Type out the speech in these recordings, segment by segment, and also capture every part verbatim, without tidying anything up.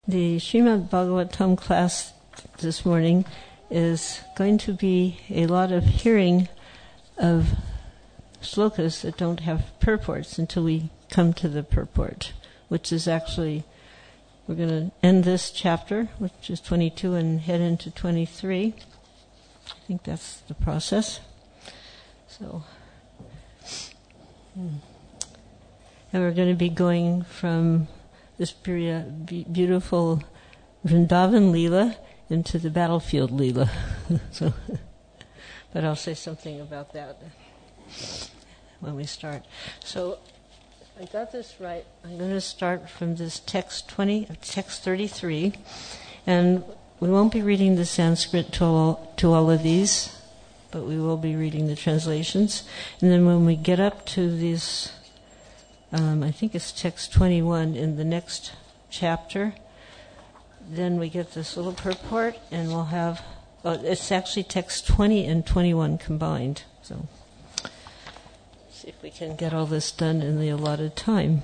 The Srimad Bhagavatam class this morning is going to be a lot of hearing of slokas that don't have purports until we come to the purport, which is actually, we're going to end this chapter, which is twenty-two, and head into twenty-three. I think that's the process. So, hmm. and we're going to be going from this beautiful Vrindavan Leela into the battlefield Leela. So, but I'll say something about that when we start. So, I got this right. I'm going to start from this text twenty, text thirty-three, and we won't be reading the Sanskrit to all, to all of these, but we will be reading the translations. And then when we get up to this, um, I think it's text twenty-one in the next chapter, then we get this little purport, and we'll have, oh, it's actually text twenty and twenty-one combined. So, see if we can get all this done in the allotted time.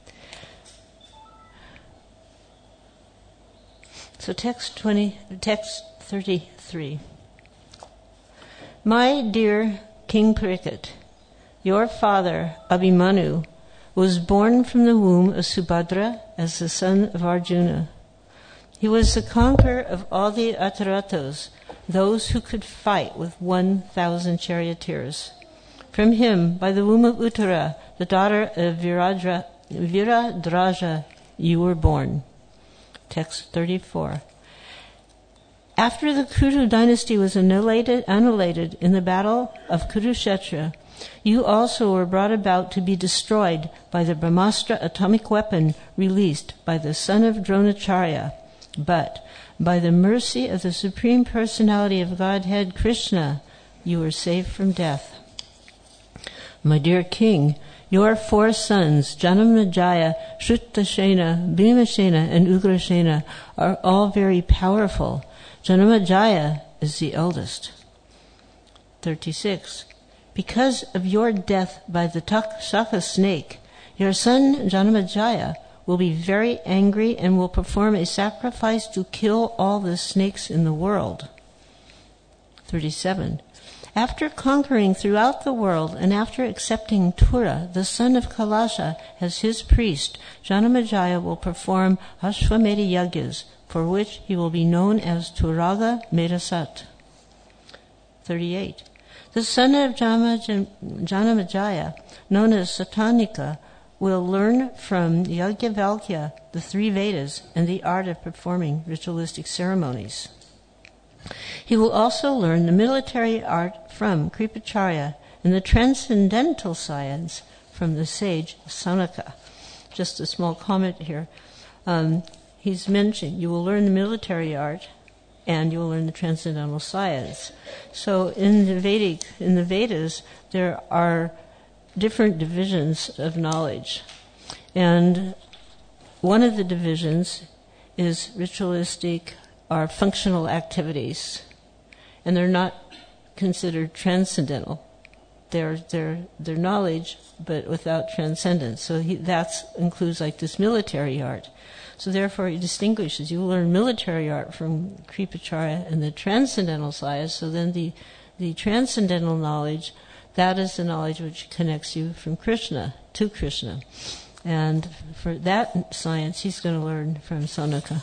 So text twenty, text thirty-three. My dear King Parikshit, your father Abhimanyu was born from the womb of Subhadra as the son of Arjuna. He was the conqueror of all the Ataratos, those who could fight with one thousand charioteers. From him, by the womb of Uttara, the daughter of Viradra, Viradraja, you were born. Text thirty-four. After the Kuru dynasty was annihilated, annihilated in the battle of Kurukshetra, you also were brought about to be destroyed by the Brahmastra atomic weapon released by the son of Dronacharya. But by the mercy of the Supreme Personality of Godhead, Krishna, you were saved from death. My dear King, your four sons, Janamejaya, Shrutasena, Bhimasena, and Ugrasena, are all very powerful. Janamejaya is the eldest. thirty-six. Because of your death by the Takshaka snake, your son Janamejaya will be very angry and will perform a sacrifice to kill all the snakes in the world. thirty-seven. After conquering throughout the world and after accepting Tura, the son of Kalasha, as his priest, Janamejaya will perform Ashwamedha Yagyas, for which he will be known as Turaga Medasat. thirty-eight. The son of Janamejaya, known as Satanika, will learn from Yajnavalkya the three Vedas and the art of performing ritualistic ceremonies. He will also learn the military art from Kripacharya and the transcendental science from the sage Sanaka. Just a small comment here. Um, he's mentioned you will learn the military art and you will learn the transcendental science. So in the Vedic, in the Vedas, there are different divisions of knowledge. And one of the divisions is ritualistic or functional activities. And they're not considered transcendental. They're, they're, they're knowledge, but without transcendence. So he, that includes like this military art. So therefore he distinguishes. You will learn military art from Kripacharya and the transcendental science. So then the, the transcendental knowledge, that is the knowledge which connects you from Krishna to Krishna. And for that science, he's going to learn from Sanaka.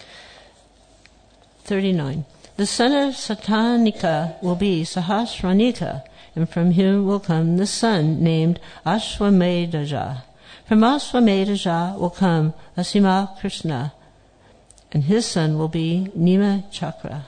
thirty-nine. The son of Satanika will be Sahasranika, and from him will come the son named Ashwamedha. From Ashwamedha will come Asima Krishna, and his son will be Nima Chakra.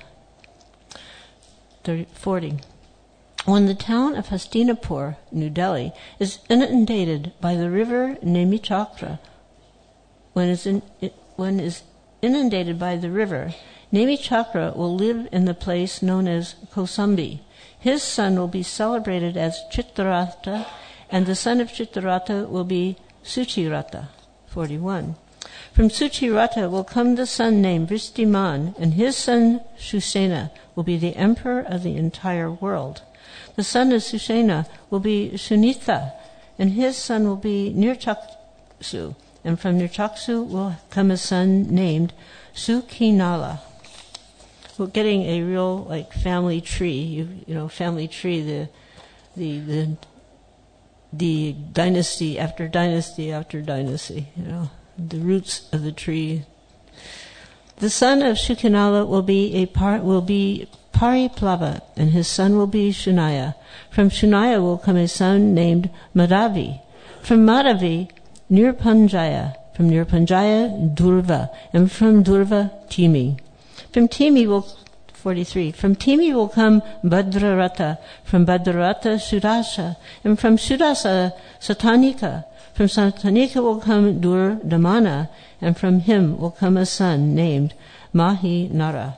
forty. When the town of Hastinapur, New Delhi, is inundated by the river Nemichakra, when is in, when is inundated by the river, Nemichakra will live in the place known as Kosambi. His son will be celebrated as Chitraratha, and the son of Chitraratha will be Suchiratha. forty-one. From Suchiratha will come the son named Vristiman, and his son Shusena will be the emperor of the entire world. The son of Susena will be Sunitha, and his son will be Nirchaksu, and from Nirchaksu will come a son named Sukhinala. We're getting a real like family tree. You, you know, family tree. The, the, the, the dynasty after dynasty after dynasty. You know, the roots of the tree. The son of Sukhinala will be a part. Will be Pariplava, and his son will be Shunaya. From Shunaya will come a son named Madhavi. From Madhavi, Nirpanjaya. From Nirpanjaya, Durva. And from Durva, Timi. From Timi will, forty-three, from Timi will come Bhadrarata. From Bhadrarata, Sudasa. And from Sudasa, Satanika. From Satanika will come Durdamana. And from him will come a son named Mahinara.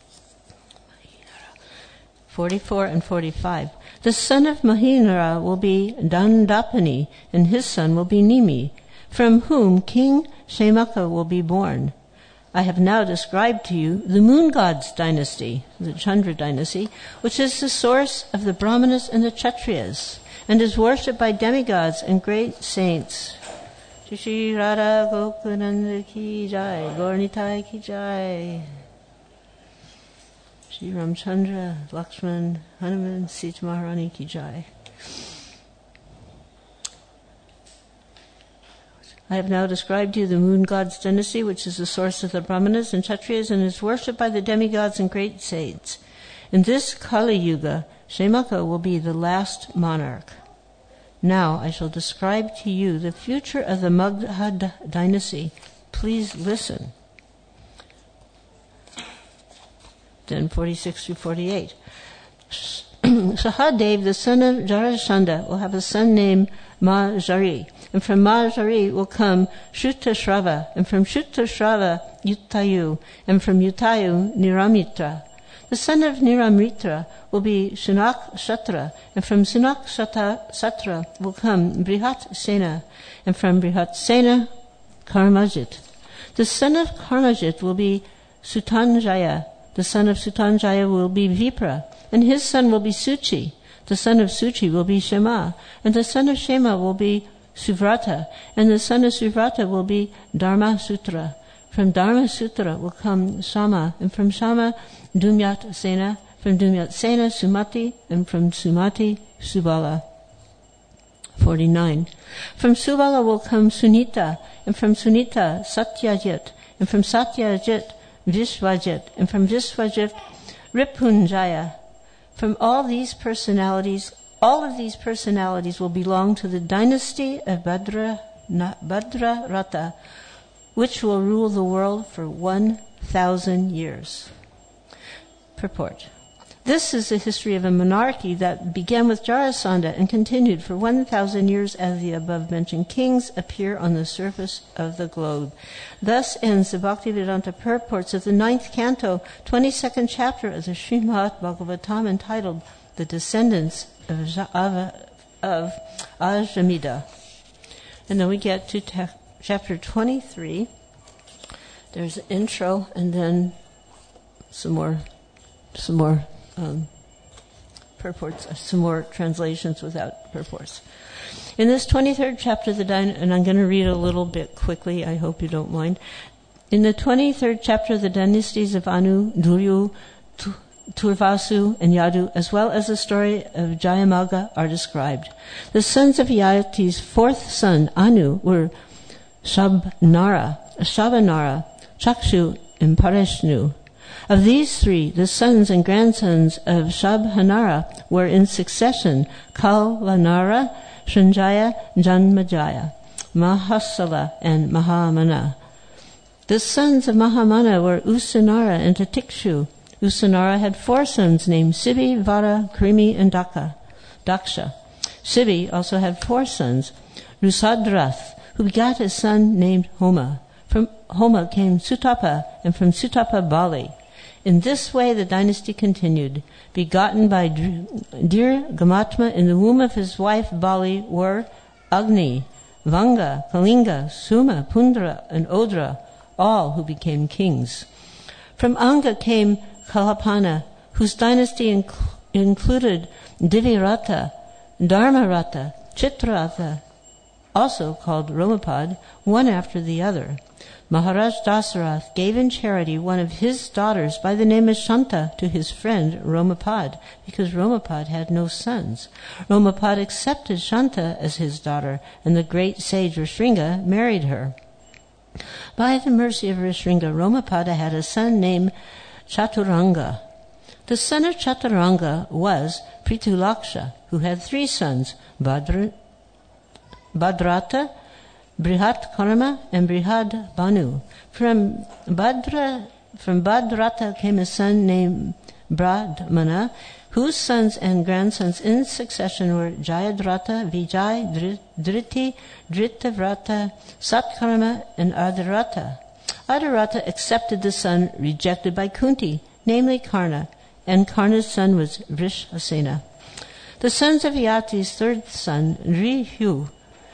forty-four and forty-five. The son of Mahinara will be Dandapani, and his son will be Nimi, from whom King Shemaka will be born. I have now described to you the moon god's dynasty, the Chandra dynasty, which is the source of the Brahmanas and the Kshatriyas, and is worshipped by demigods and great saints. Shri Radha Gokunanda ki jai, Gaurnitai ki jai. Shri Ramchandra, Lakshman, Hanuman, Sita Maharani ki jai. I have now described to you the moon god's dynasty, which is the source of the Brahmanas and Kshatriyas and is worshipped by the demigods and great saints. In this Kali Yuga, Shemaka will be the last monarch. Now I shall describe to you the future of the Magha dynasty. Please listen. Then forty-six through forty-eight. Sahadev, the son of Jarasandha, will have a son named Majari. And from Majari will come Shutashrava. And from Shutashrava, Yutayu. And from Yutayu, Niramitra. The son of Niramitra will be Sunak Shatra. And from Sunak Shatra will come Brihat Sena. And from Brihat Sena, Karmajit. The son of Karmajit will be Sutanjaya. The son of Sutanjaya will be Vipra, and his son will be Suchi. The son of Suchi will be Shema, and the son of Shema will be Suvrata, and the son of Suvrata will be Dharma Sutra. From Dharma Sutra will come Shama, and from Shama, Dumyat Sena, from Dumyat Sena, Sumati, and from Sumati, Subala. forty-nine. From Subala will come Sunita, and from Sunita, Satyajit, and from Satyajit, Vishwajit, and from Vishwajit, Ripunjaya. From all these personalities, all of these personalities will belong to the dynasty of Bhadra, Bhadrarata, which will rule the world for one thousand years. Purport. This is the history of a monarchy that began with Jarasandha and continued for one thousand years as the above-mentioned kings appear on the surface of the globe. Thus ends the Bhaktivedanta purports of the ninth canto, twenty-second chapter of the Srimad Bhagavatam, entitled The Descendants of, of, of Ajamida. And then we get to ta- chapter twenty-three. There's an intro and then some more, some more Um, purports, uh, some more translations without purports. In this twenty-third chapter, the dyn- and I'm going to read a little bit quickly, I hope you don't mind. In the twenty-third chapter, the dynasties of Anu, Duryu, T- Turvasu, and Yadu, as well as the story of Jayamaga, are described. The sons of Yati's fourth son, Anu, were Shabnara, Shabanara, Chakshu, and Pareshnu. Of these three, the sons and grandsons of Shabhanara were in succession Kalvanara, Shanjaya, Janmajaya, Mahasala, and Mahamana. The sons of Mahamana were Usanara and Tatikshu. Usanara had four sons named Sibi, Vara, Krimi, and Daka, Daksha. Sibi also had four sons, Rusadrath, who begat a son named Homa. From Homa came Sutapa, and from Sutapa Bali. In this way the dynasty continued. Begotten by dear Gamatma in the womb of his wife Bali were Agni, Vanga, Kalinga, Suma, Pundra, and Odra, all who became kings. From Anga came Kalapana, whose dynasty inc- included Divirata, Dharmarata, Chitrarata, also called Romapad, one after the other. Maharaj Dasarath gave in charity one of his daughters by the name of Shanta to his friend Romapad, because Romapad had no sons. Romapad accepted Shanta as his daughter, and the great sage Rishringa married her. By the mercy of Rishringa, Romapada had a son named Chaturanga. The son of Chaturanga was Pritulaksha, who had three sons, Badra, Badrata, Brihat Karma, and Brihad Banu. From Badra, from Badrata came a son named Bradmana, whose sons and grandsons in succession were Jayadrata, Vijay, Driti, Dritavrata, Satkarma, and Adarata. Adarata accepted the son rejected by Kunti, namely Karna, and Karna's son was Vrishasena. The sons of Yati's third son, Drihu,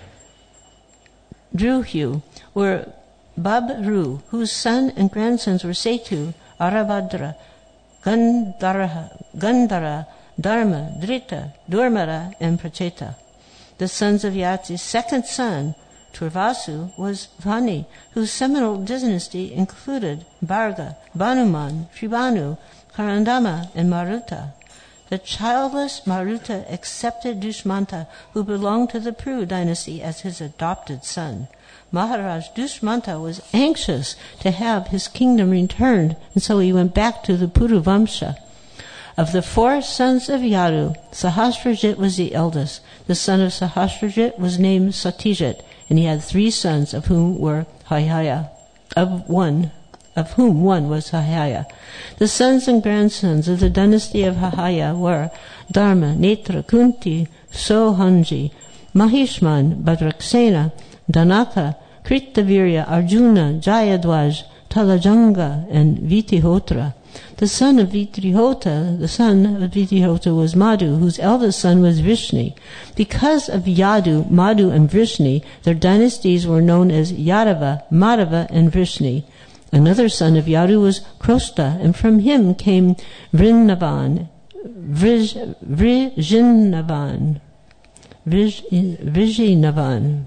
Druhu, were Babru, whose son and grandsons were Setu, Arabhadra, Gandhara, Gandhara, Dharma, Drita, Durmara, and Pracheta. The sons of Yati's second son, Turvasu, was Vani, whose seminal dynasty included Bharga, Banuman, Tribanu, Karandama, and Maruta. The childless Maruta accepted Dushmanta, who belonged to the Pru dynasty, as his adopted son. Maharaj Dushmanta was anxious to have his kingdom returned, and so he went back to the Puru Vamsha. Of the four sons of Yadu, Sahasrajit was the eldest. The son of Sahasrajit was named Satyajit, and he had three sons, of whom were Hayaya, of one, of whom one was Hayaya. The sons and grandsons of the dynasty of Hayaya were Dharma, Netra, Kunti, Sohanji, Mahishman, Bhadraksena, Danaka, Kritavirya, Arjuna, Jayadvaj, Talajanga, and Vitihotra. The son of Vitrihota, the son of Vitrihota was Madhu, whose eldest son was Vrishni. Because of Yadu, Madhu, and Vrishni, their dynasties were known as Yadava, Madhava, and Vrishni. Another son of Yadu was Krosta, and from him came Vrindavan, Vrij, Vrijinavan, Vrij, Vrijinavan,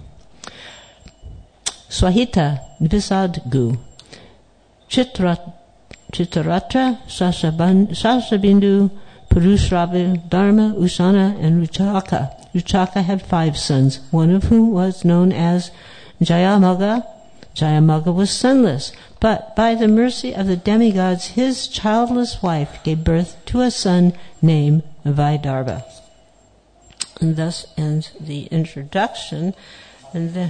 Swahita, Visadgu, Chitrat, Chitaratra, Sasabindu, Purushravu, Dharma, Usana, and Ruchaka. Ruchaka had five sons, one of whom was known as Jayamaga. Jayamaga was sonless, but by the mercy of the demigods, his childless wife gave birth to a son named Vaidarbha. And thus ends the introduction, and then...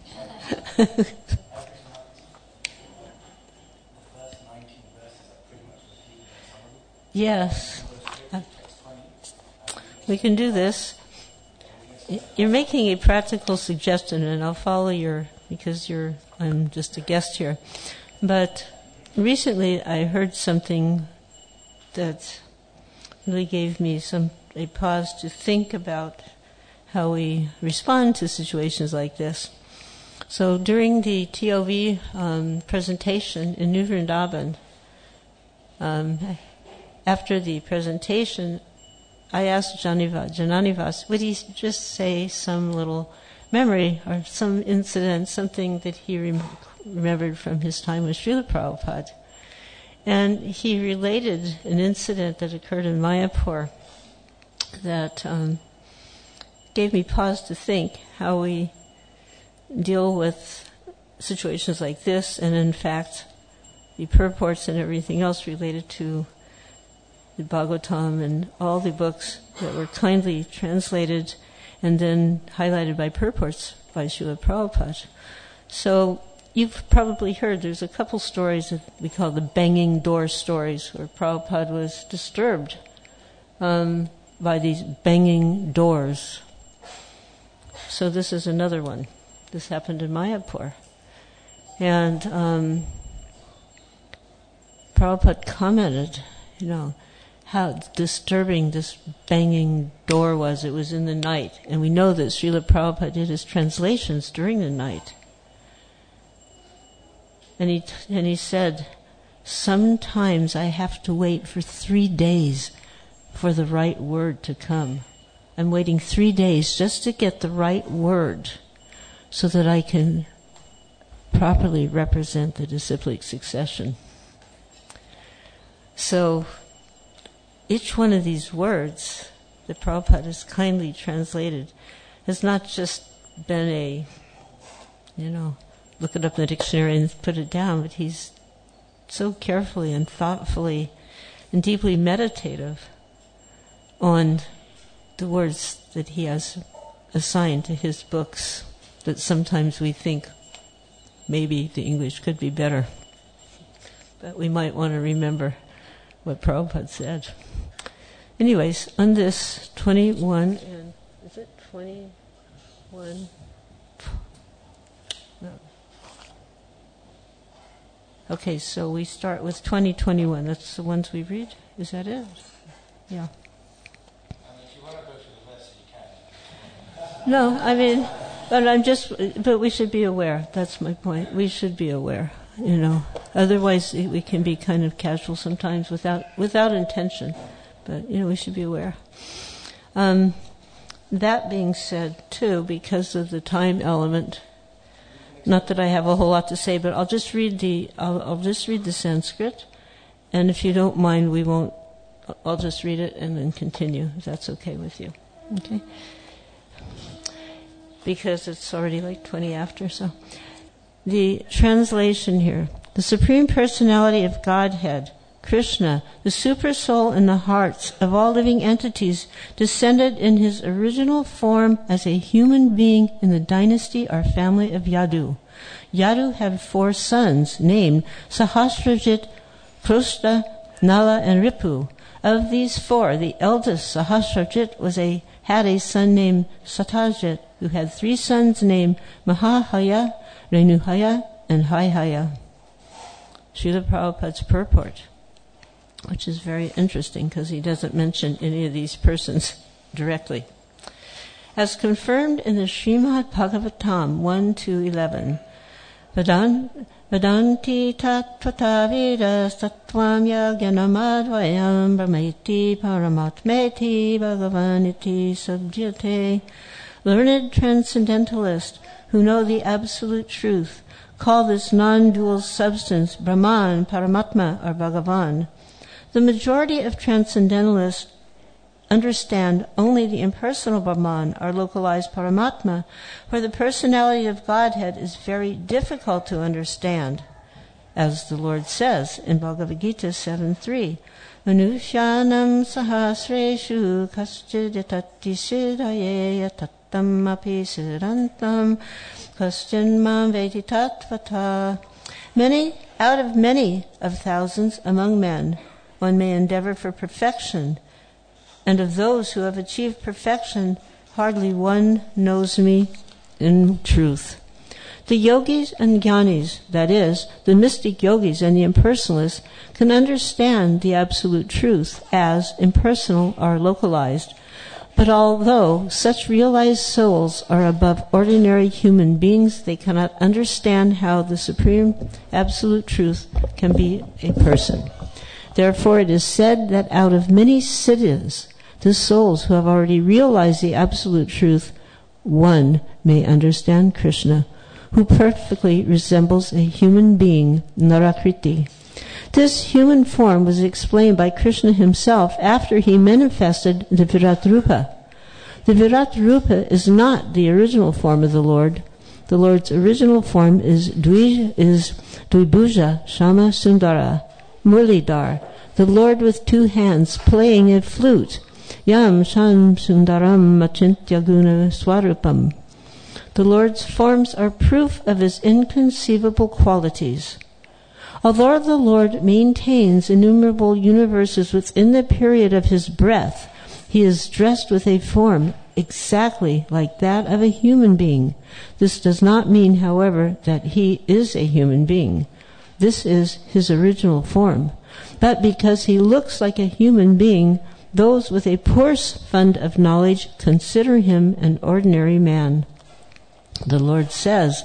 Yes, uh, we can do this. You're making a practical suggestion, and I'll follow your, because you're, I'm just a guest here. But recently I heard something that really gave me some a pause to think about how we respond to situations like this. So during the T O V um, presentation in New Vrindavan, um, after the presentation, I asked Janivas, Jananivas, would he just say some little memory or some incident, something that he rem- remembered from his time with Srila Prabhupada. And he related an incident that occurred in Mayapur that um, gave me pause to think how we deal with situations like this, and in fact, the purports and everything else related to the Bhagavatam and all the books that were kindly translated and then highlighted by purports by Srila Prabhupada. So you've probably heard there's a couple stories that we call the banging door stories, where Prabhupada was disturbed um, by these banging doors. So this is another one. This happened in Mayapur. And um, Prabhupada commented, you know, how disturbing this banging door was. It was in the night. And we know that Srila Prabhupada did his translations during the night. And he, and he said, sometimes I have to wait for three days for the right word to come. I'm waiting three days just to get the right word. so that I can properly represent the disciplic succession. So each one of these words that Prabhupada has kindly translated has not just been a, you know, look it up in the dictionary and put it down, but he's so carefully and thoughtfully and deeply meditative on the words that he has assigned to his books, that sometimes we think maybe the English could be better. But we might want to remember what Prabhupada said. Anyways, on this twenty-one, and is it twenty-one? No. Okay, so we start with twenty twenty-one. That's the ones we read? Is that it? Yeah. No, I mean, but I'm just, but we should be aware. That's my point. We should be aware, you know. Otherwise, we can be kind of casual sometimes without without intention. But, you know, we should be aware. Um, that being said, too, because of the time element, not that I have a whole lot to say, but I'll just read the, I'll, I'll just read the Sanskrit, and if you don't mind, we won't, I'll just read it and then continue, if that's okay with you. Okay? Because it's already like twenty after, so. The translation here. The Supreme Personality of Godhead, Krishna, the super soul in the hearts of all living entities, descended in his original form as a human being in the dynasty or family of Yadu. Yadu had four sons named Sahasrajit, Prusta, Nala, and Ripu. Of these four, the eldest, Sahasrajit, was a had a son named Satyajit, who had three sons named Mahahaya, Renuhaya, and Haihaya. Srila Prabhupada's purport, which is very interesting because he doesn't mention any of these persons directly. As confirmed in the Srimad Bhagavatam one to eleven, Vedanti tattvata vidas tattvam yaganamadvayam brahmaiti paramatmeti bhagavaniti sabjyate. Learned transcendentalists who know the absolute truth call this non-dual substance Brahman, Paramatma, or Bhagavan. The majority of transcendentalists understand only the impersonal Brahman, or localized Paramatma, where the personality of Godhead is very difficult to understand. As the Lord says in Bhagavad Gita seven three, Manushyanam sahasreshu kaschiditati siddhaye tattam api siddhantam kaschin mam veti tattvata. Many, out of many of thousands among men, one may endeavor for perfection, and of those who have achieved perfection, hardly one knows me in truth. The yogis and jnanis, that is, the mystic yogis and the impersonalists, can understand the absolute truth as impersonal or localized. But although such realized souls are above ordinary human beings, they cannot understand how the supreme absolute truth can be a person. Therefore it is said that out of many siddhas, the souls who have already realized the absolute truth, one may understand Krishna, who perfectly resembles a human being, Narakriti. This human form was explained by Krishna himself after he manifested the Virat Rupa. The Virat Rupa is not the original form of the Lord. The Lord's original form is Dvi, is Dvibhuja Shama Sundara, Murlidhar, the Lord with two hands playing a flute, Yam Sham Sundaram Achintya Guna Swarupam. The Lord's forms are proof of his inconceivable qualities. Although the Lord maintains innumerable universes within the period of his breath, he is dressed with a form exactly like that of a human being. This does not mean, however, that he is a human being. This is his original form. But because he looks like a human being, those with a poor fund of knowledge consider him an ordinary man. The Lord says,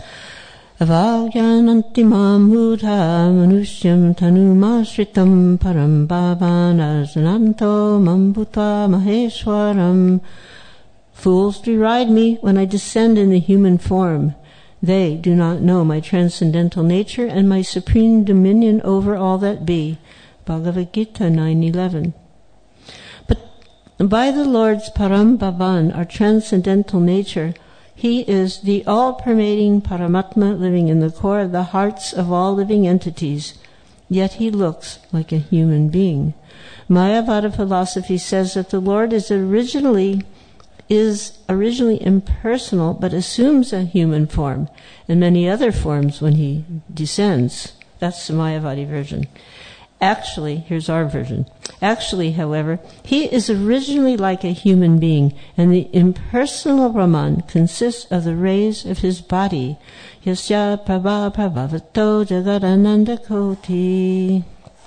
Avagyananti mam buddha manushyam tanumasritam param bhavanarjananto mam bhuta maheshwaram. Fools deride me when I descend in the human form. They do not know my transcendental nature and my supreme dominion over all that be. Bhagavad Gita nine eleven. But by the Lord's Param Bhavan, our transcendental nature, He is the all-pervading Paramatma living in the core of the hearts of all living entities, yet He looks like a human being. Mayavada philosophy says that the Lord is originally is originally impersonal, but assumes a human form and many other forms when He descends. That's the Mayavadi version. Actually, here's our version. Actually, however, He is originally like a human being, and the impersonal Brahman consists of the rays of His body. Yasya prabha prabhavato jagadananda koti.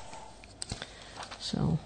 So,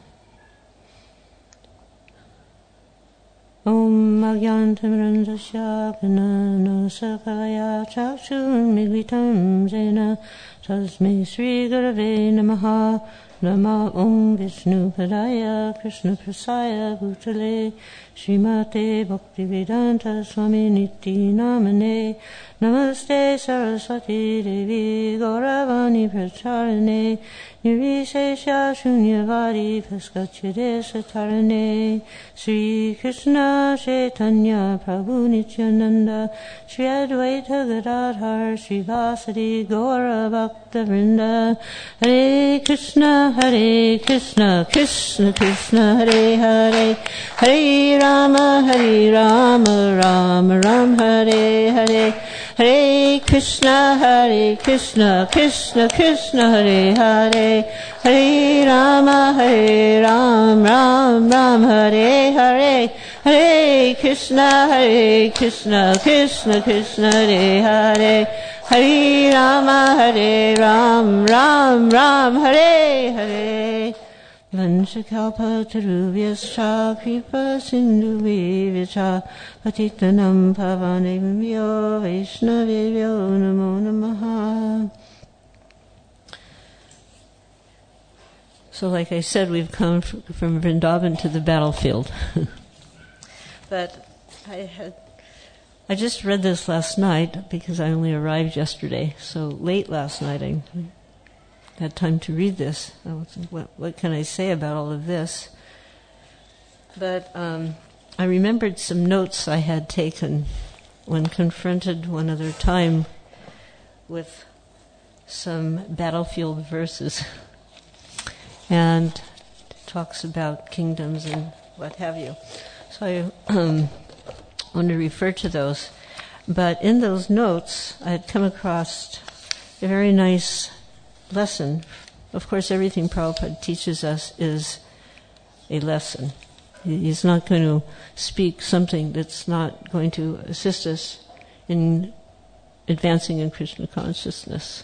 Om Agyantamrandasya Ganano Sakalaya Chakshun Migvitam Jena Tasmai Sri Gurave Namaha Nama Om Vishnu Padaya Krishna Prasaya Bhutale Srimate Bhaktivedanta Swami Niti Namane Namaste Saraswati Devi Gauravani Pracharane Nirvishesha Shunyavadi Paskachide Satarane Sri Krishna Chaitanya Prabhu Nityananda Sri Advaita Gadadhar Sri Vasadi Gaura Bhakta Vrinda Hare Krishna Hare Krishna Krishna Krishna Hare Hare Hare Rama Hare Rama Rama Rama Hare Hare Hare Krishna Hare Krishna Krishna Krishna Hare Hare Hare Rama Hare Ram Ram Ram Hare Hare Hare Krishna Hare Krishna Krishna Krishna Hare Hare Hare Rama Hare Ram Ram Ram Hare Hare Vanchakalpa tarubhyascha kripa sindhuvivyacha patitanam pavanebhyo vaishnavebhyo namo namaha. So like I said, we've come from Vrindavan to the battlefield. But I had, I just read this last night because I only arrived yesterday. So late last night I had time to read this. What, what can I say about all of this? But um, I remembered some notes I had taken when confronted one other time with some battlefield verses. And it talks about kingdoms and what have you. So I um, want to refer to those. But in those notes, I had come across a very nice lesson. Of course, everything Prabhupada teaches us is a lesson. He's not going to speak something that's not going to assist us in advancing in Krishna consciousness.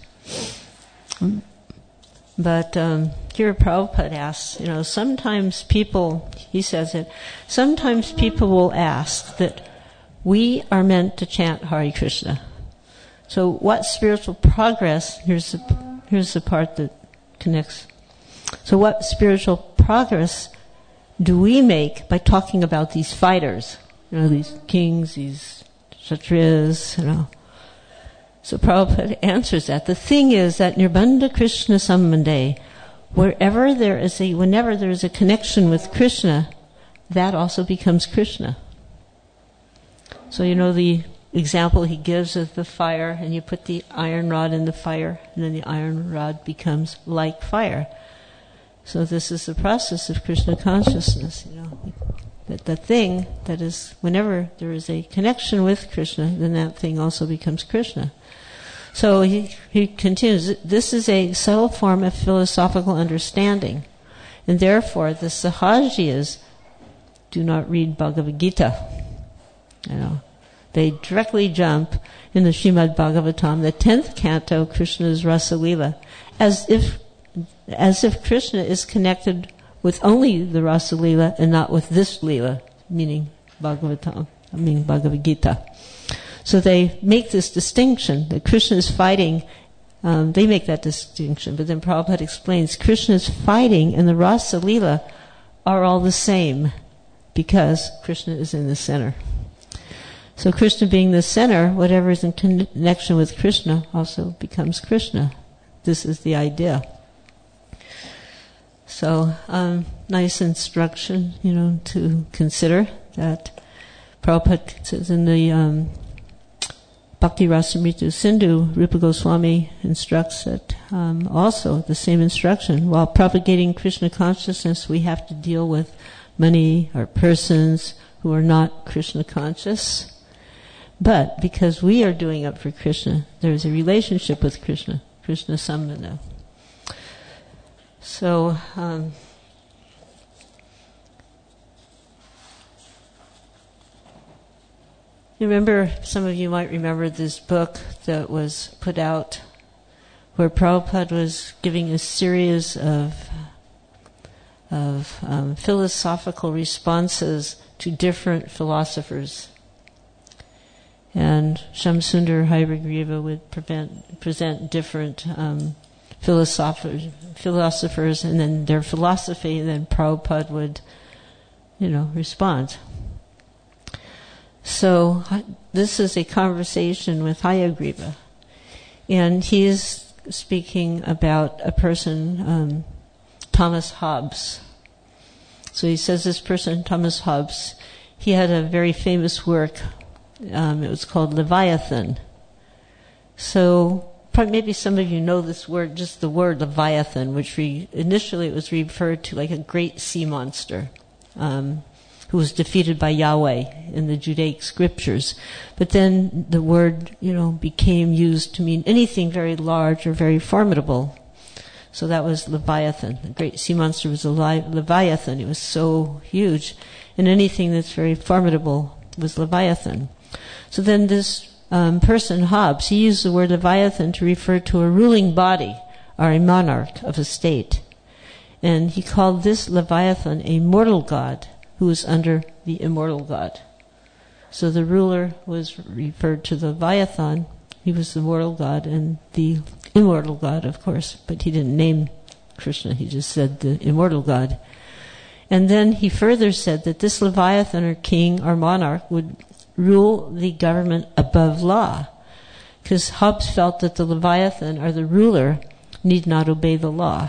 But um, here Prabhupada asks, you know, sometimes people, he says it, sometimes people will ask that we are meant to chant Hare Krishna. So what spiritual progress, here's the Here's the part that connects. So what spiritual progress do we make by talking about these fighters? You know, these kings, these kshatriyas, you know. So Prabhupada answers that. The thing is that Nirbandha Krishna Sambandhe, wherever there is a, whenever there is a connection with Krishna, that also becomes Krishna. So you know the example he gives of the fire, and you put the iron rod in the fire, and then the iron rod becomes like fire. So this is the process of Krishna consciousness, you know. That the thing that is, whenever there is a connection with Krishna, then that thing also becomes Krishna. So he, he continues, this is a subtle form of philosophical understanding, and therefore the Sahajiyas do not read Bhagavad Gita, you know. They directly jump in the Srimad Bhagavatam, the tenth canto, Krishna's Rasa Leela, as if as if Krishna is connected with only the Rasa Leela and not with this Leela, meaning Bhagavatam, I mean Bhagavad Gita. So they make this distinction that Krishna is fighting. Um, they make that distinction, but then Prabhupada explains Krishna's fighting and the Rasa Leela are all the same because Krishna is in the center. So Krishna being the center, whatever is in connection with Krishna also becomes Krishna. This is the idea. So, um, nice instruction, you know, to consider that Prabhupada says in the um, Bhakti Rasamrita Sindhu, Rupa Goswami instructs that um, also the same instruction. While propagating Krishna consciousness, we have to deal with money or persons who are not Krishna conscious. But because we are doing it for Krishna, there is a relationship with Krishna, Krishna Sambandha. So, um, you remember, some of you might remember this book that was put out where Prabhupada was giving a series of of um, philosophical responses to different philosophers. And Shamsundar Haibagriva would prevent, present different um, philosophers, philosophers and then their philosophy, and then Prabhupada would, you know, respond. So this is a conversation with Hayagriva, and he is speaking about a person, um, Thomas Hobbes. So he says this person, Thomas Hobbes, he had a very famous work. Um, it was called Leviathan. So probably maybe some of you know this word, just the word Leviathan, which we, initially it was referred to like a great sea monster. Um, who was defeated by Yahweh in the Judaic scriptures. But then the word, you know, became used to mean anything very large or very formidable. So that was Leviathan. The great sea monster was a Leviathan. It was so huge. And anything that's very formidable was Leviathan. So then this um, person, Hobbes, he used the word Leviathan to refer to a ruling body or a monarch of a state. And he called this Leviathan a mortal god, who was under the immortal God. So the ruler was referred to the Leviathan. He was the mortal God and the immortal God, of course, but he didn't name Krishna. He just said the immortal God. And then he further said that this Leviathan or king or monarch would rule the government above law, because Hobbes felt that the Leviathan or the ruler need not obey the law.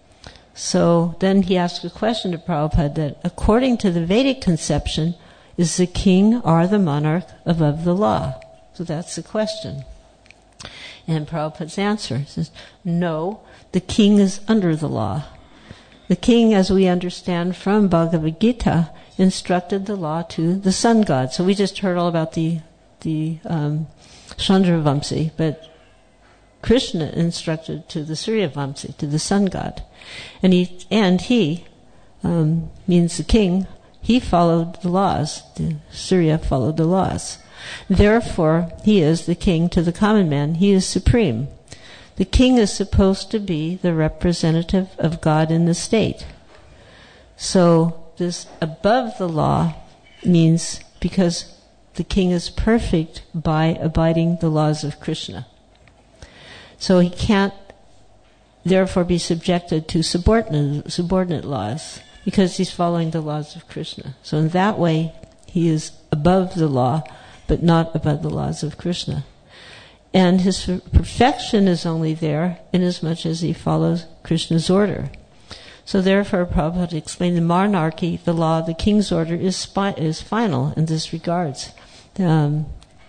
So then he asked a question to Prabhupada that according to the Vedic conception, is the king or the monarch above the law? So that's the question. And Prabhupada's answer says, no, the king is under the law. The king, as we understand from Bhagavad Gita, instructed the law to the sun god. So we just heard all about the the um, Chandravamsi, but Krishna instructed to the Suryavamsi, to the sun god. And he, and he um, means the king, he followed the laws. The Surya followed the laws. Therefore, he is the king to the common man. He is supreme. The king is supposed to be the representative of God in the state. So this above the law means because the king is perfect by abiding the laws of Krishna. So he can't therefore be subjected to subordinate, subordinate laws because he's following the laws of Krishna. So in that way, he is above the law, but not above the laws of Krishna. And his perfection is only there inasmuch as he follows Krishna's order. So therefore, Prabhupada explained the monarchy, the law, the king's order is spi- is final in this regards. Um,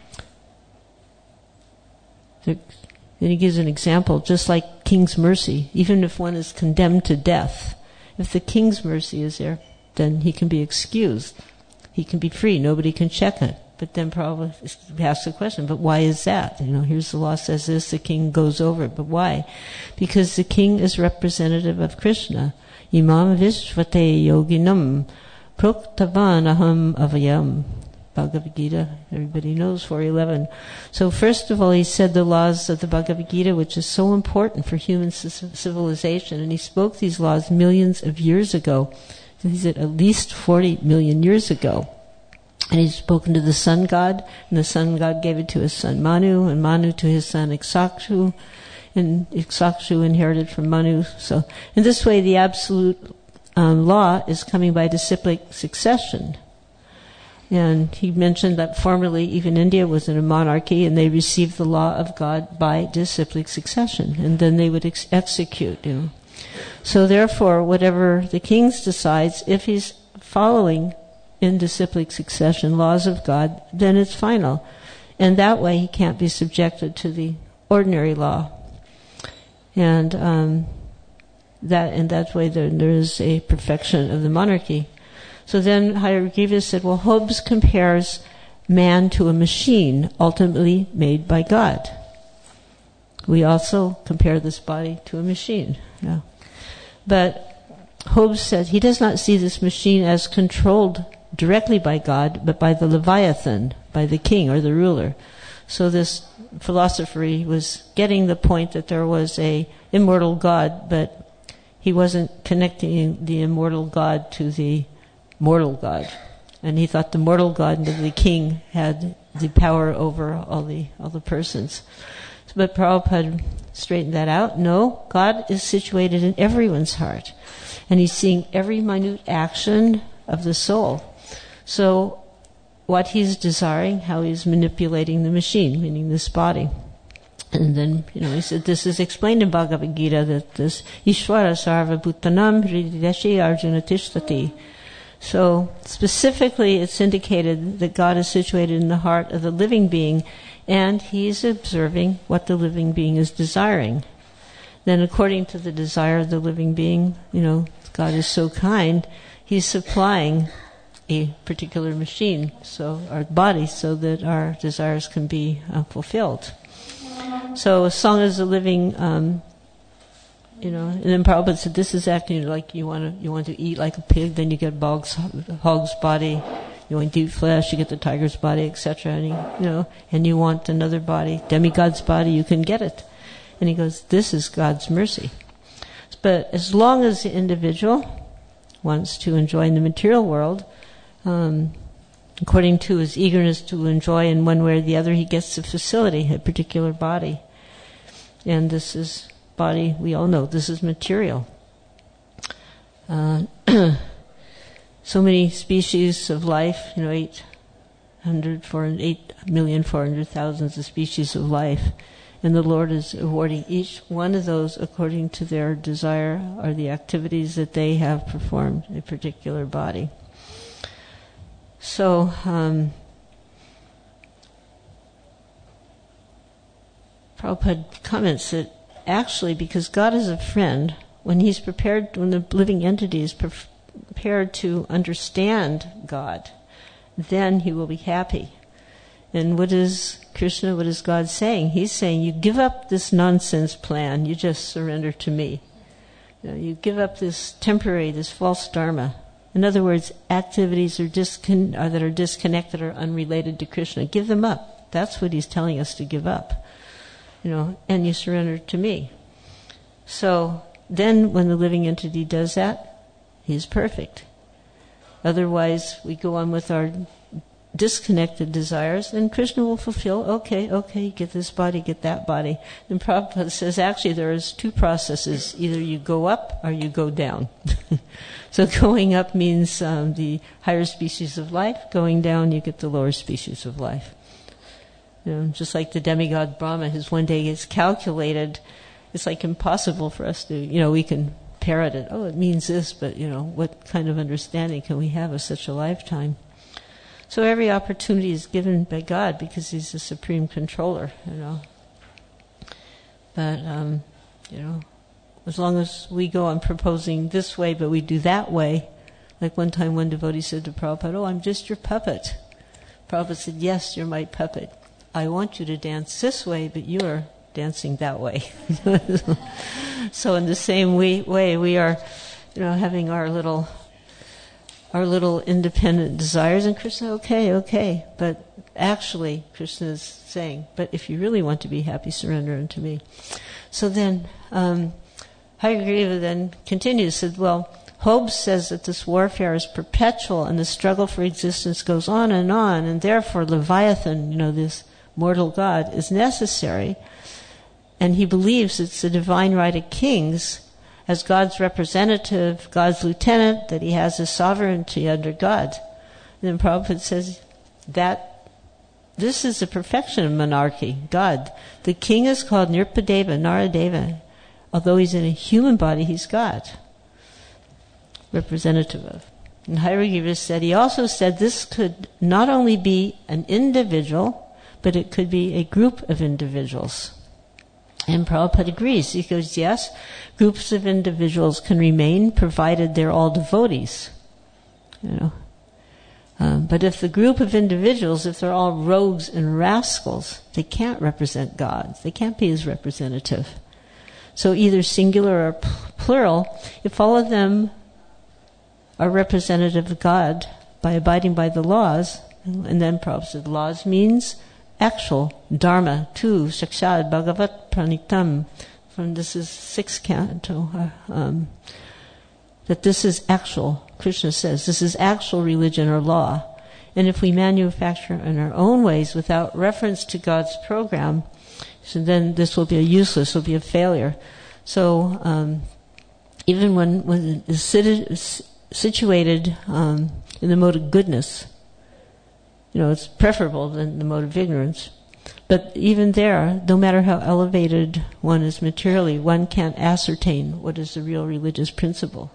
the, then he gives an example, just like king's mercy. Even if one is condemned to death, if the king's mercy is there, then he can be excused. He can be free. Nobody can check it. But then Prabhupada asks the question, but why is that? You know, here's the law says this, the king goes over it. But why? Because the king is representative of Krishna. Imam Vishvate Yoginam Proktavan Aham Avayam. Bhagavad Gita, everybody knows, four eleven. So first of all, he said the laws of the Bhagavad Gita, which is so important for human civilization. And he spoke these laws millions of years ago. He said at least forty million years ago. And he's spoken to the sun god, and the sun god gave it to his son Manu, and Manu to his son Iksakshu, and Iksakshu inherited from Manu. So in this way, the absolute um, law is coming by disciplic succession. And he mentioned that formerly even India was in a monarchy, and they received the law of God by disciplic succession, and then they would ex- execute, you know. So therefore, whatever the king decides, if he's following in disciplic succession laws of God, then it's final. And that way he can't be subjected to the ordinary law. And um, that and that way there, there is a perfection of the monarchy. So then Hayagriva said, well, Hobbes compares man to a machine ultimately made by God. We also compare this body to a machine. Yeah. But Hobbes said he does not see this machine as controlled directly by God, but by the Leviathan, by the king or the ruler. So this philosopher was getting the point that there was a immortal God, but he wasn't connecting the immortal God to the mortal God. And he thought the mortal God of the king had the power over all the all the persons. But Prabhupada straightened that out. No, God is situated in everyone's heart. And he's seeing every minute action of the soul. So what he's desiring, how he's manipulating the machine, meaning this body. And then, you know, he said this is explained in Bhagavad Gita that this Ishvara Sarva Bhutanam Hrideshe Arjuna Tishtati. So specifically it's indicated that God is situated in the heart of the living being, and he's observing what the living being is desiring. Then according to the desire of the living being, you know, God is so kind, he's supplying a particular machine, so our body, so that our desires can be uh, fulfilled. So as long as the living, um, you know, and then Prabhupada said this is acting like you want to you want to eat like a pig, then you get bog's, hog's body. You want to eat flesh, you get the tiger's body, et cetera. And he, you know, and you want another body, demigod's body, you can get it. And he goes, this is God's mercy. But as long as the individual wants to enjoy in the material world, um, according to his eagerness to enjoy in one way or the other, he gets the facility, a particular body. And this is body, we all know, this is material. Uh, so many species of life, you know, eight hundred, eight million, four hundred thousand of species of life. And the Lord is awarding each one of those according to their desire or the activities that they have performed, a particular body. So, um, Prabhupada comments that actually, because God is a friend, when he's prepared, when the living entity is pre- prepared to understand God, then he will be happy. And what is Krishna, what is God saying? He's saying, you give up this nonsense plan, you just surrender to me. You know, you give up this temporary, this false dharma. In other words, activities are discon- or that are disconnected or unrelated to Krishna. Give them up. That's what he's telling us to give up. You know, and you surrender to me. So then when the living entity does that, he's perfect. Otherwise, we go on with our disconnected desires, and Krishna will fulfill, okay, okay, get this body, get that body. And Prabhupada says, actually, there is two processes. Either you go up or you go down. So going up means um, the higher species of life. Going down, you get the lower species of life. You know, just like the demigod Brahma, his one day is calculated. It's like impossible for us to, you know, we can parrot it. Oh, it means this, but, you know, what kind of understanding can we have of such a lifetime? So every opportunity is given by God because he's the supreme controller, you know. But, um, you know, as long as we go on proposing this way, but we do that way, like one time one devotee said to Prabhupada, oh, I'm just your puppet. Prabhupada said, yes, you're my puppet. I want you to dance this way, but you're dancing that way. So in the same way, way, we are, you know, having our little... our little independent desires, and Krishna, okay, okay. But actually, Krishna is saying, but if you really want to be happy, surrender unto me. So then, um, Hayagriva then continues, said, well, Hobbes says that this warfare is perpetual and the struggle for existence goes on and on, and therefore Leviathan, you know, this mortal god, is necessary. And he believes it's the divine right of kings as God's representative, God's lieutenant, that he has his sovereignty under God. then Prabhupada says that this is the perfection of monarchy, God. The king is called Nirpadeva, Naradeva. Although he's in a human body, he's God, representative of. And Hairagriva said, he also said this could not only be an individual, but it could be a group of individuals. And Prabhupada agrees. He goes, yes, groups of individuals can remain provided they're all devotees. You know, um, but if the group of individuals, if they're all rogues and rascals, they can't represent God. They can't be his representative. So either singular or plural, if all of them are representative of God by abiding by the laws, and then Prabhupada said laws means actual dharma, tu, sakshad, bhagavat pranitam, from this is sixth canto, uh, um, that this is actual, Krishna says, this is actual religion or law. And if we manufacture in our own ways without reference to God's program, so then this will be a useless, will be a failure. So um, even when, when it's situated um, in the mode of goodness, you know, it's preferable than the mode of ignorance. But even there, no matter how elevated one is materially, one can't ascertain what is the real religious principle.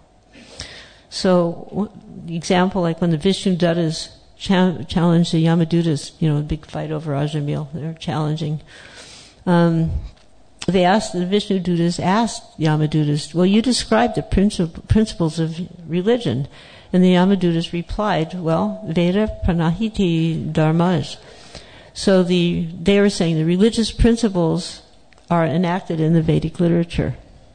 So, the example, like when the Vishnu Duttas cha- challenged the Yamadutas, you know, a big fight over Ajamil, they're challenging. Um, they asked, the Vishnu Duttas asked Yamadutas, well, you described the princip- principles of religion. And the Yamadutas replied, well, Veda Pranahiti Dharmas. So the, they were saying the religious principles are enacted in the Vedic literature.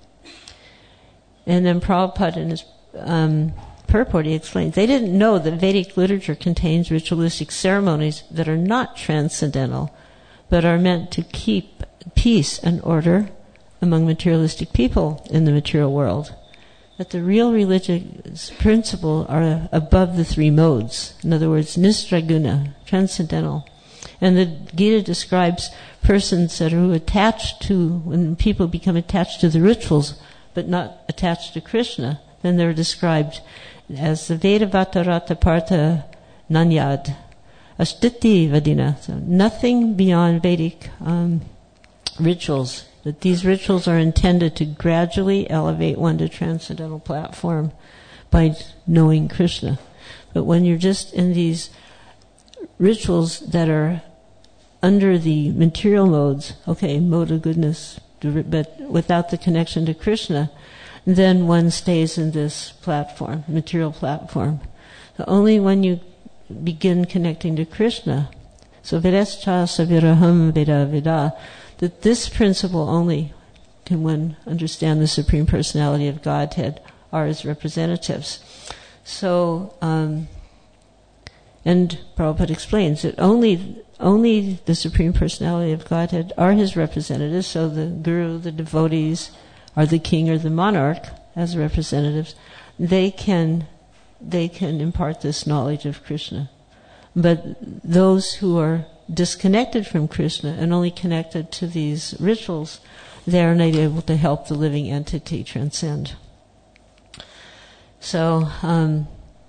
And then Prabhupada in his um, purport, he explains, they didn't know that Vedic literature contains ritualistic ceremonies that are not transcendental, but are meant to keep peace and order among materialistic people in the material world. That the real religious principles are above the three modes. In other words, nisraguna, transcendental. And the Gita describes persons that are attached to, when people become attached to the rituals, but not attached to Krishna, then they're described as the Vedavata Rata Partha Nanyad, Ashtiti Vadina. So nothing beyond Vedic um, rituals. That these rituals are intended to gradually elevate one to transcendental platform by knowing Krishna. But when you're just in these rituals that are under the material modes, okay, mode of goodness, but without the connection to Krishna, then one stays in this platform, material platform. So only when you begin connecting to Krishna, so vedascha saviraham veda veda, that this principle only can one understand the Supreme Personality of Godhead are his representatives. So, um, and Prabhupada explains that only only the Supreme Personality of Godhead are his representatives, so the guru, the devotees, or the king or the monarch as representatives, they can they can impart this knowledge of Krishna. But those who are disconnected from Krishna and only connected to these rituals, they are not able to help the living entity transcend. So, um,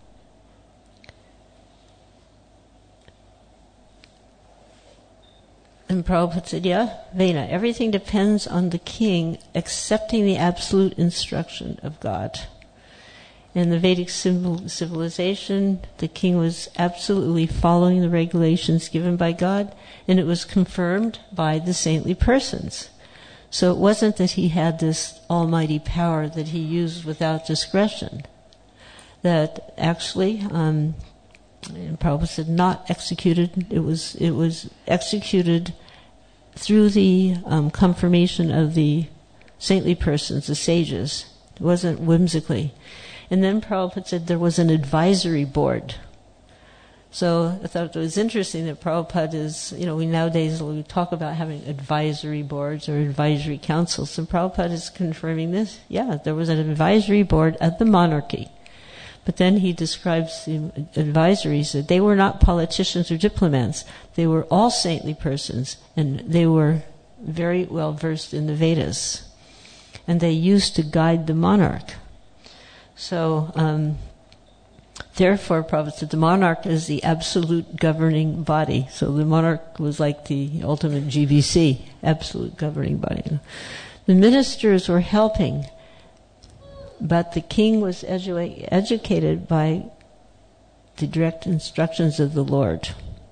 and Prabhupada said, yeah, Vena, everything depends on the king accepting the absolute instruction of God. In the Vedic civilization, the king was absolutely following the regulations given by God, and it was confirmed by the saintly persons. So it wasn't that he had this almighty power that he used without discretion. That actually, um, Prabhupada said, not executed. It was it was executed through the um, confirmation of the saintly persons, the sages. It wasn't whimsically. And then Prabhupada said there was an advisory board. So I thought it was interesting that Prabhupada is, you know, we nowadays we talk about having advisory boards or advisory councils, and Prabhupada is confirming this. Yeah, there was an advisory board at the monarchy. But then he describes the advisories that they were not politicians or diplomats. They were all saintly persons, and they were very well versed in the Vedas. And they used to guide the monarch. So um, therefore, Prabhupada said, the monarch is the absolute governing body. So the monarch was like the ultimate G B C, absolute governing body. The ministers were helping, but the king was edu- educated by the direct instructions of the Lord.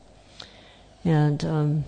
And um,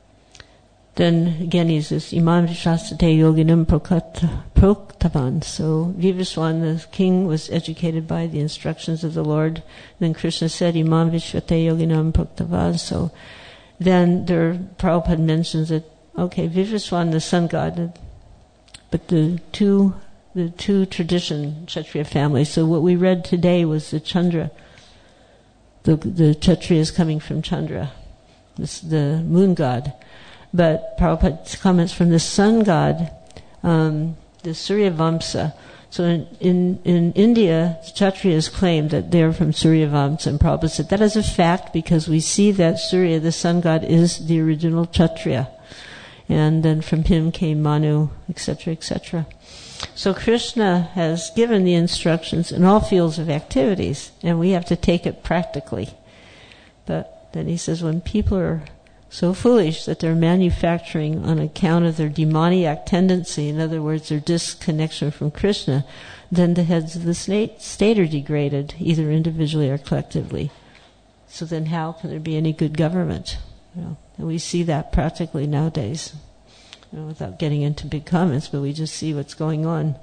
then again he says, Imam Shastate Yoginam Proktavan. So Vivaswan, the king, was educated by the instructions of the Lord. Then Krishna said, Imam Vishvate Yoginam Proktavan. So then there, Prabhupada mentions that, okay, Vivaswan, the sun god, but the two the two tradition Kshatriya families. So what we read today was the Chandra, the the Kshatriyas coming from Chandra, this, the moon god. But Prabhupada's comments from the sun god, um, the Surya Vamsa. So in, in, in India, Kshatriyas claim that they're from Surya Vamsa, and Prabhupada said that is a fact because we see that Surya, the sun god, is the original Kshatriya. And then from him came Manu, et cetera, et cetera. So Krishna has given the instructions in all fields of activities, and we have to take it practically. But then he says when people are so foolish that they're manufacturing on account of their demoniac tendency, in other words, their disconnection from Krishna, then the heads of the state, state are degraded, either individually or collectively. So then how can there be any good government? You know, and we see that practically nowadays, you know, without getting into big comments, but we just see what's going on.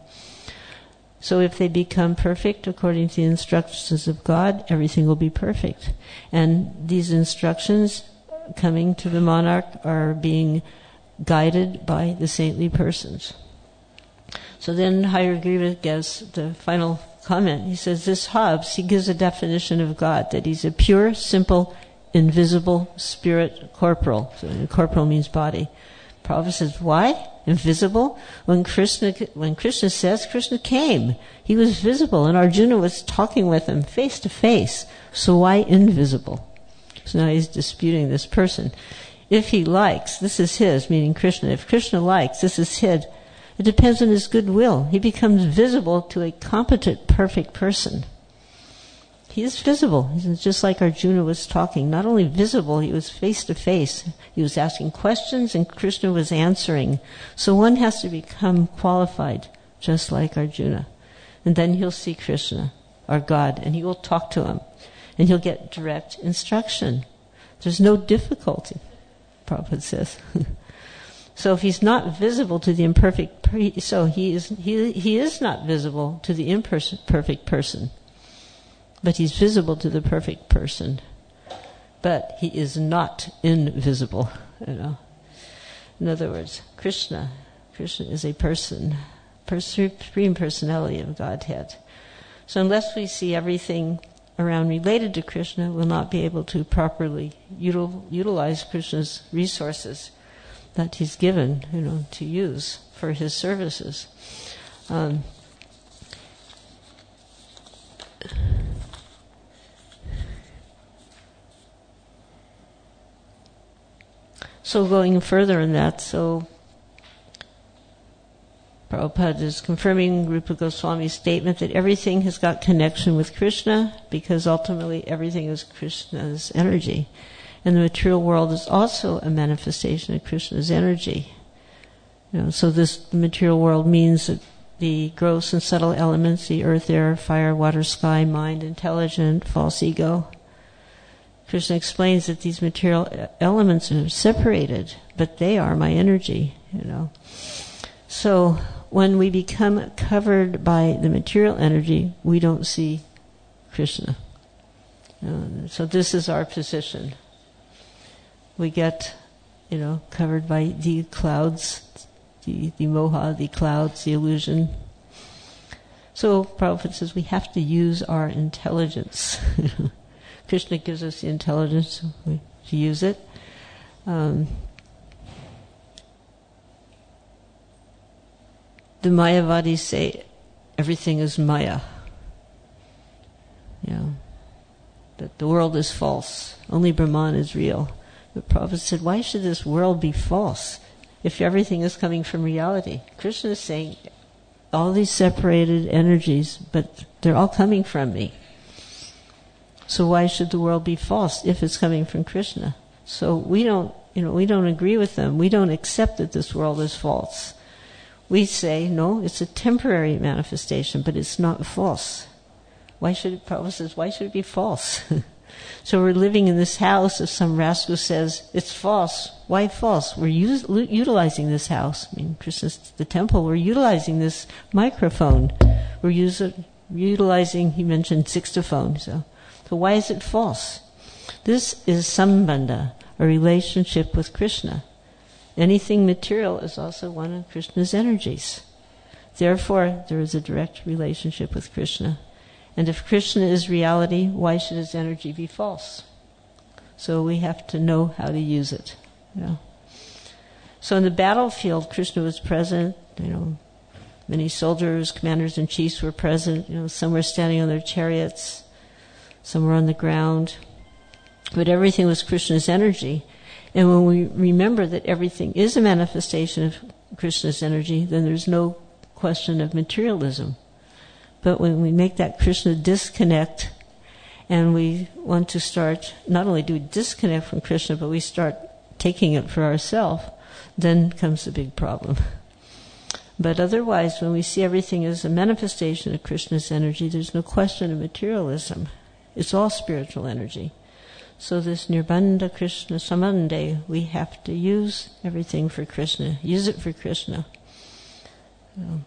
So if they become perfect according to the instructions of God, everything will be perfect. And these instructions coming to the monarch are being guided by the saintly persons. So then Hayagriva gives the final comment. He says, this Hobbes, he gives a definition of God, that he's a pure, simple, invisible spirit corporal. So corporal means body. Prabhupada says, why? Invisible? When Krishna, when Krishna says, Krishna came. He was visible, and Arjuna was talking with him face to face. So why invisible? So now he's disputing this person. If he likes, this is his, meaning Krishna. If Krishna likes, this is his. It depends on his goodwill. He becomes visible to a competent, perfect person. He is visible. He's just like Arjuna was talking. Not only visible, he was face to face. He was asking questions and Krishna was answering. So one has to become qualified, just like Arjuna. And then he'll see Krishna, our God, and he will talk to him. And he'll get direct instruction. There's no difficulty, Prabhupada says. So if he's not visible to the imperfect, so he is he he is not visible to the imperfect person, but he's visible to the perfect person. But he is not invisible. You know. In other words, Krishna, Krishna is a person, supreme personality of Godhead. So unless we see everything around related to Krishna, we'll not be able to properly util, utilize Krishna's resources that he's given, you know, to use for his services. Um, so going further in that, so Prabhupada is confirming Rupa Goswami's statement that everything has got connection with Krishna because ultimately everything is Krishna's energy. And the material world is also a manifestation of Krishna's energy. You know, so this material world means that the gross and subtle elements, the earth, air, fire, water, sky, mind, intelligent, false ego. Krishna explains that these material elements are separated, but they are my energy, you know. So when we become covered by the material energy, we don't see Krishna. You know, so this is our position. We get, you know, covered by the clouds, the, the moha, the clouds, the illusion. So Prabhupada says we have to use our intelligence. Krishna gives us the intelligence to use it. Um, the Mayavadis say everything is Maya. You know, that the world is false. Only Brahman is real. The Prabhupada said, why should this world be false if everything is coming from reality? Krishna is saying all these separated energies, but they're all coming from me. So why should the world be false if it's coming from Krishna? So we don't, you know, we don't agree with them. We don't accept that this world is false. We say, no, it's a temporary manifestation, but it's not false. Why should it, Prabhupada says, why should it be false? So we're living in this house. If some rascal says it's false, why false? We're us- utilizing this house. I mean, Krishna's the temple. We're utilizing this microphone. We're use- utilizing, he mentioned sixtophone. So, so why is it false? This is sambandha, a relationship with Krishna. Anything material is also one of Krishna's energies. Therefore, there is a direct relationship with Krishna. And if Krishna is reality, why should his energy be false? So we have to know how to use it. You know. So in the battlefield, Krishna was present. You know, many soldiers, commanders and chiefs were present. You know, some were standing on their chariots, some were on the ground. But everything was Krishna's energy. And when we remember that everything is a manifestation of Krishna's energy, then there's no question of materialism. But when we make that Krishna disconnect, and we want to start, not only do we disconnect from Krishna, but we start taking it for ourselves, then comes the big problem. But otherwise, when we see everything as a manifestation of Krishna's energy, there's no question of materialism. It's all spiritual energy. So this Nirbandha Krishna Sambandhe, we have to use everything for Krishna. Use it for Krishna. You know.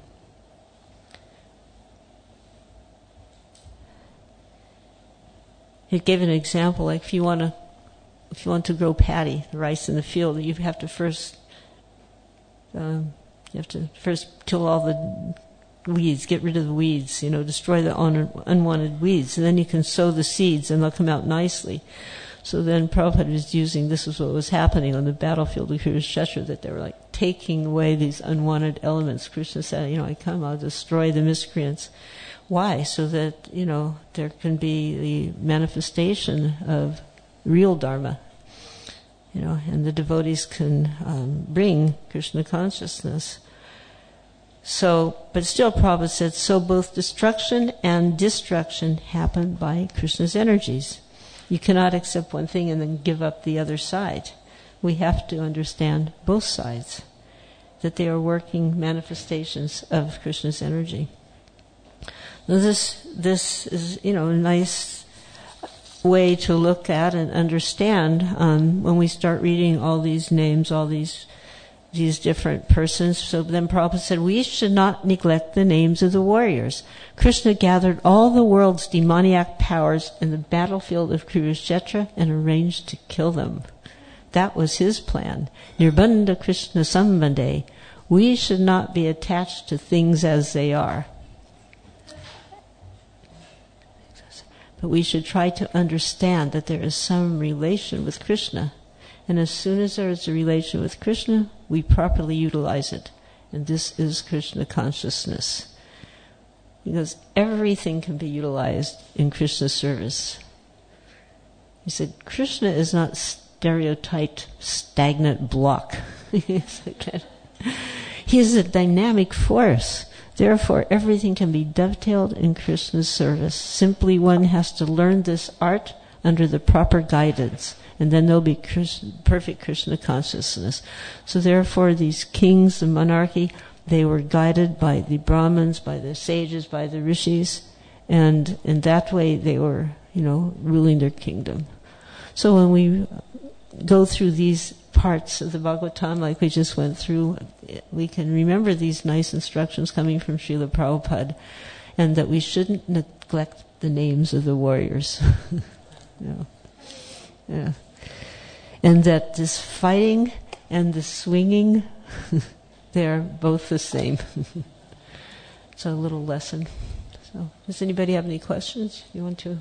He gave an example, like if you want to, if you want to grow paddy, the rice in the field, you have to first, um, you have to first kill all the weeds, get rid of the weeds, you know, destroy the un- unwanted weeds, and then you can sow the seeds, and they'll come out nicely. So then Prabhupada was using, this is what was happening on the battlefield of Kurukshetra, that they were like taking away these unwanted elements. Krishna said, you know, I come, I'll destroy the miscreants. Why? So that, you know, there can be the manifestation of real Dharma, you know, and the devotees can um, bring Krishna consciousness. So, but still Prabhupada said, so both destruction and destruction happen by Krishna's energies. You cannot accept one thing and then give up the other side. We have to understand both sides, that they are working manifestations of Krishna's energy. Now this, this is, you know, a nice way to look at and understand um, when we start reading all these names, all these these different persons. So then Prabhupada said, we should not neglect the names of the warriors. Krishna gathered all the world's demoniac powers in the battlefield of Kurukshetra and arranged to kill them. That was his plan. Nirbandha Krishna Sambandhe. We should not be attached to things as they are. But we should try to understand that there is some relation with Krishna. And as soon as there is a relation with Krishna, we properly utilize it. And this is Krishna consciousness. Because everything can be utilized in Krishna's service. He said, Krishna is not stereotyped, stagnant block. He is a dynamic force. Therefore, everything can be dovetailed in Krishna's service. Simply one has to learn this art under the proper guidance, and then there'll be Krishna, perfect Krishna consciousness. So therefore, these kings, the monarchy, they were guided by the Brahmins, by the sages, by the rishis, and in that way they were, you know, ruling their kingdom. So when we go through these parts of the Bhagavatam, like we just went through, we can remember these nice instructions coming from Srila Prabhupada, and that we shouldn't neglect the names of the warriors. Yeah. Yeah. And that this fighting and the swinging, they're both the same. It's a little lesson. So, does anybody have any questions you want to